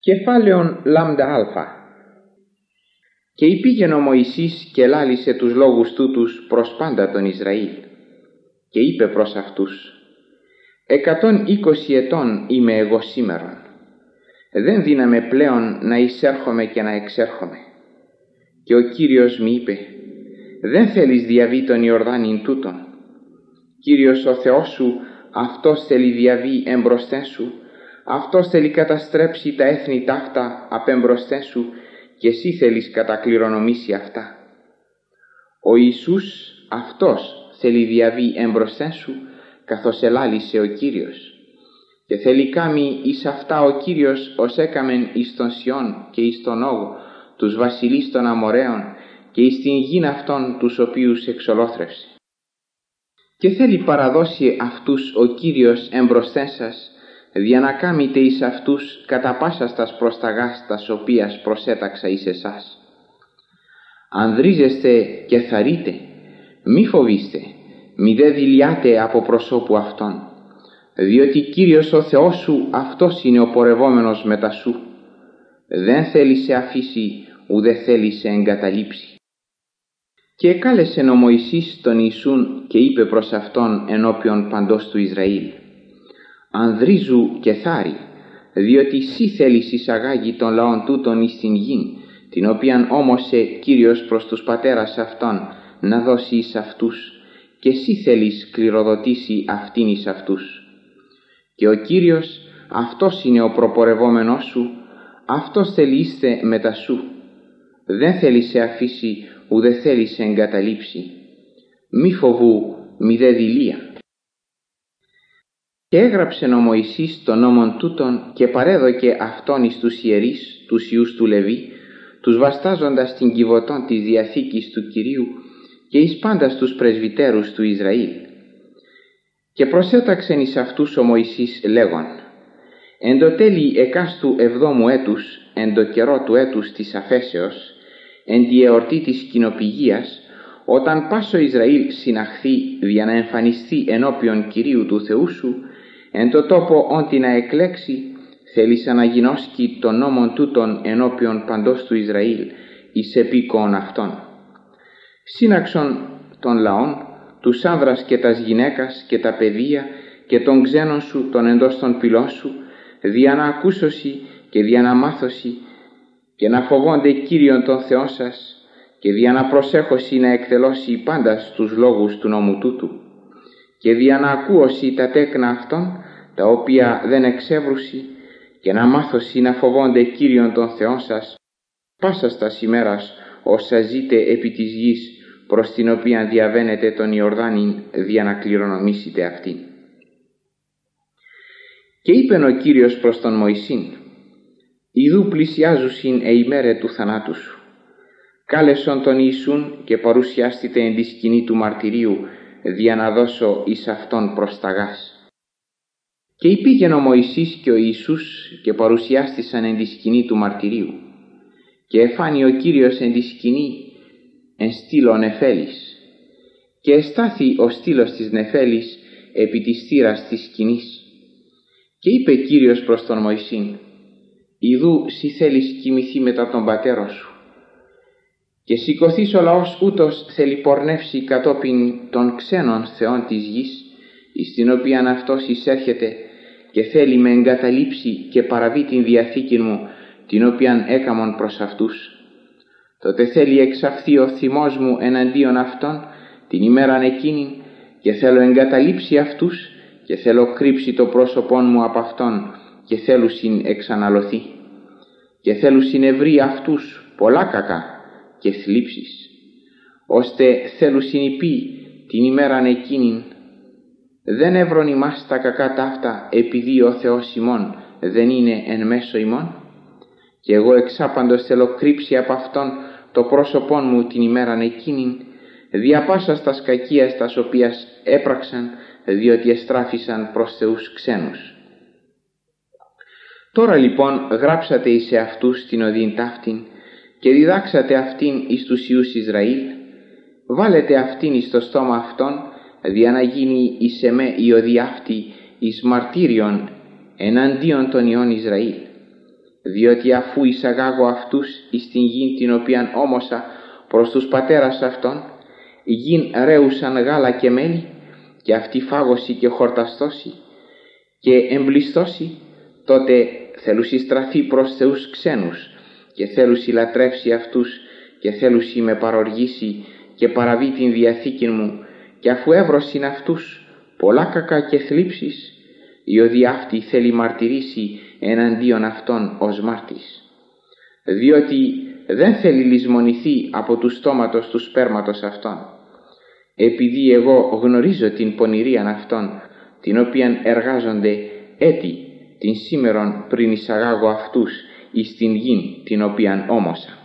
Κεφάλαιον λάμδα αλφα. Και υπήγεν ο Μωυσής και λάλησε τους λόγους τούτους προς πάντα τον Ισραήλ. Και είπε προς αυτούς: 120 ετών είμαι εγώ σήμερον. Δεν δύναμαι πλέον να εισέρχομαι και να εξέρχομαι. Και ο Κύριος μη είπε: δεν θέλεις διαβεί τον Ιορδάνην τούτον. Κύριος ο Θεός σου, αυτός θέλει διαβεί εμπροσθέν σου, αυτός θέλει καταστρέψει τα έθνη ταύτα απέμπροσθέν σου, και εσύ θέλεις κατακληρονομήσει αυτά. Ο Ιησούς αυτός θέλει διαβεί εμπροσθέν σου, καθώς ελάλησε ο Κύριος. Και θέλει κάμει εις αυτά ο Κύριος ως έκαμεν εις τον Σιών και εις τον Όγ, τους βασιλείς των Αμοραίων, και εις την γην αυτών τους οποίους εξολόθρευσε. Και θέλει παραδώσει αυτούς ο Κύριος εμπροσθέν σας, δια να κάμετε εις αυτούς κατά πάσας τας προσταγάς τας οποίας προσέταξα εις εσάς. Ανδρίζεστε και θαρείτε, μη φοβήστε, μη δε δειλιάτε από προσώπου αυτών, διότι Κύριος ο Θεός σου αυτός είναι ο πορευόμενος μετά σου. Δεν θέλει σε αφήσει, ουδε θέλει σε εγκαταλείψει. Και εκάλεσε ο Μωυσής τον Ιησούν και είπε προς αυτόν ενώπιον παντός του Ισραήλ: ανδρίζου και θάρι, διότι εσύ θέλεις εισαγάγει των λαών τούτων εις την γην, την οποίαν όμωσε Κύριος προς τους πατέρας αυτών να δώσει εις αυτούς, και εσύ θέλεις κληροδοτήσει αυτήν εις αυτούς. Και ο Κύριος αυτός είναι ο προπορευόμενός σου, αυτός θέλει είστε μετά σου. Δεν θέλει σε αφήσει, ουδε θέλει σε εγκαταλείψει. Μη φοβού, μη δε δειλία. Και έγραψε ο Μωυσής τον νόμον τούτον και παρέδωκε αυτόν εις τους ιερείς, τους ιούς του Λεβί, τους βαστάζοντας την κιβωτών της Διαθήκης του Κυρίου και εις πάντας τους πρεσβυτέρους του Ισραήλ. Και προσέταξεν εις αυτούς ο Μωυσής λέγον: εν το τέλει εκάστου 7ου έτους, εν το καιρό του έτους της αφέσεως, εν τη εορτή της κοινοπηγίας, όταν πας ο Ισραήλ συναχθεί για να εμφανιστεί ενώπιον Κυρίου του Θεού σου, εν το τόπο όντι να εκλέξει, θέλεις αναγινώσκει τον νόμον τούτον ενώπιον παντός του Ισραήλ, εις επίκοον αυτών. Σύναξον των λαών, τους άνδρας και τας γυναίκας και τα παιδεία και των ξένων σου των εντός των πυλών σου, δια να ακούσωση και δια να μάθωση και να φοβόνται Κύριον τον Θεόν σας, και δια να προσέχωση να εκτελώσει πάντας τους λόγους του νόμου τούτου, και δια να ακούωση τα τέκνα αυτών, τα οποία δεν εξεύρουσι, και να μάθωση να φοβόνται Κύριον τον Θεόν σας, πάσας τας ημέρας όσα ζείτε επί της γης, προς την οποία διαβαίνετε τον Ιορδάνην, δια να κληρονομήσετε αυτήν. Και είπεν ο Κύριος προς τον Μωυσήν: ιδού πλησιάζουσιν ημέρε του θανάτου σου. Κάλεσον τον Ιησούν και παρουσιάστητε εν τη σκηνή του μαρτυρίου, δια να δώσω εις αυτόν προσταγάς. Και υπήγεν ο Μωυσής και ο Ιησούς και παρουσιάστησαν εν τη σκηνή του μαρτυρίου. Και εφάνει ο Κύριος εν τη σκηνή εν στήλο νεφέλης. Και εστάθη ο στήλος της νεφέλης επί της θύρας της σκηνής. Και είπε Κύριος προς τον Μωυσήν: ιδού σοι θέλεις κοιμηθεί μετά τον πατέρα σου. Και σηκωθείς ο λαός ούτως θέλει πορνεύσει κατόπιν των ξένων θεών της γης, εις την οποίαν αυτός εισέρχεται, και θέλει με εγκαταλείψει και παραβεί την διαθήκη μου, την οποίαν έκαμον προς αυτούς. Τότε θέλει εξαφθεί ο θυμός μου εναντίον αυτών την ημέραν εκείνην, και θέλω εγκαταλείψει αυτούς, και θέλω κρύψει το πρόσωπόν μου από αυτόν, και θέλουσιν εξαναλωθεί. Και θέλουσιν ευρύ αυτούς πολλά κακά και θλίψεις, ώστε θέλουσιν υπεί την ημέραν εκείνην: δεν έβρον ημάς τα κακά ταύτα, επειδή ο Θεός ημών δεν είναι εν μέσω ημών. Και εγώ εξάπαντος θέλω κρύψει από αυτόν το πρόσωπόν μου την ημέραν εκείνην, δια πάσας τας κακίας τας οποίας έπραξαν, διότι εστράφησαν προς θεούς ξένους. Τώρα λοιπόν γράψατε εις αυτούς την οδήν ταύτην και διδάξατε αυτήν εις τους ιούς Ισραήλ, βάλετε αυτήν εις το στόμα αυτών, δια να γίνει εις εμέ η οδή αυτή εις μαρτύριον εναντίον των ιών Ισραήλ. διότι αφού εισαγάγω αυτούς εις την γην την οποίαν όμωσα προς τους πατέρας αυτών, η γην ρέουσαν γάλα και μέλι, και αυτή φάγωση και χορταστώσει και εμπλιστώσει, τότε θέλουσι στραφεί προς θεούς ξένους και θέλουσι λατρεύσει αυτούς και θέλουσι με παροργήσει και παραβεί την διαθήκη μου, και αφού έβρωσιν αυτούς πολλά κακά και θλίψεις, διότι αυτή θέλει μαρτυρήσει εναντίον αυτών ως μάρτης, διότι δεν θέλει λησμονηθεί από του στόματος του σπέρματος αυτών, επειδή εγώ γνωρίζω την πονηρίαν αυτών, την οποίαν εργάζονται έτη την σήμερον πριν εισαγάγω αυτούς εις την γην την οποίαν όμωσα.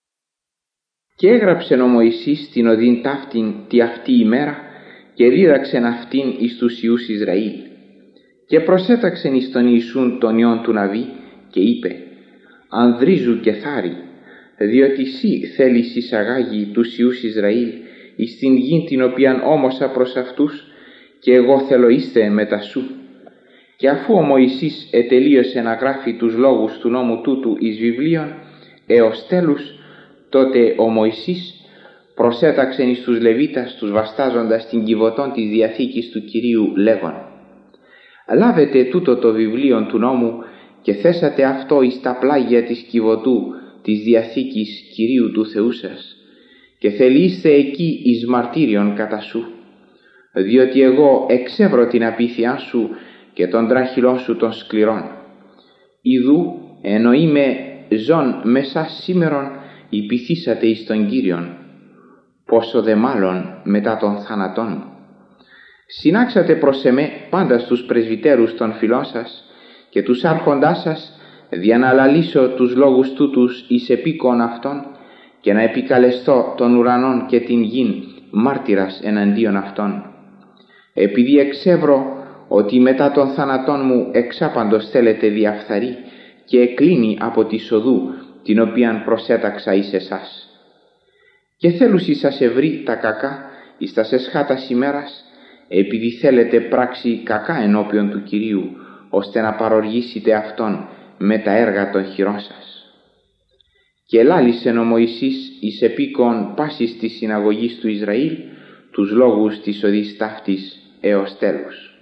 Και έγραψεν ο Μωυσής την οδήν ταύτην τη αυτή ημέρα και δίδαξεν αυτήν εις τους Υιούς Ισραήλ. Και προσέταξεν εις τον Ιησούν τον Υιόν του Ναβί και είπε: «Ανδρίζου και θάρι, διότι σύ θέλεις εισαγάγει τους Υιούς Ισραήλ εις την γην την οποίαν όμωσα προς αυτούς, και εγώ θέλω είστε μετά σου». Και αφού ο Μωυσής ετελείωσε να γράφει τους λόγους του νόμου τούτου εις βιβλίον έως τέλους, τότε ο Μωυσής προσέταξεν εις τους Λεβίτας τους βαστάζοντας την κιβωτών της Διαθήκης του Κυρίου λέγον: «Λάβετε τούτο το βιβλίον του νόμου και θέσατε αυτό εις τα πλάγια της κιβωτού της Διαθήκης Κυρίου του Θεού σας, και θελείστε εκεί εις μαρτύριον κατά σου, διότι εγώ εξεύρω την απίθειά σου και τον τράχυλό σου των σκληρών. Ιδού ενώ είμαι ζών μέσα σήμερον υπηθήσατε εις τον Κύριον, πόσο δε μάλλον μετά των θανατών μου. Συνάξατε προς εμέ πάντα στους πρεσβυτέρους των φυλών σας και τους άρχοντάς σας, δια να λαλήσω τους λόγους τούτους εις επίκον αυτών και να επικαλεστώ των ουρανών και την γην μάρτυρας εναντίον αυτών. Επειδή εξεύρω ότι μετά των θανατών μου εξάπαντος θέλετε διαφθαρεί και εκλίνει από τη σοδού την οποίαν προσέταξα εις εσάς. Και θέλουσι σας ευρύ τα κακά εις τας εσχάτας ημέρας, επειδή θέλετε πράξη κακά ενώπιον του Κυρίου, ώστε να παροργήσετε Αυτόν με τα έργα των χειρών σας». Και ελάλησεν ο Μωυσής εις επίκον πάσης της συναγωγής του Ισραήλ τους λόγους της οδής ταύτης έως τέλους.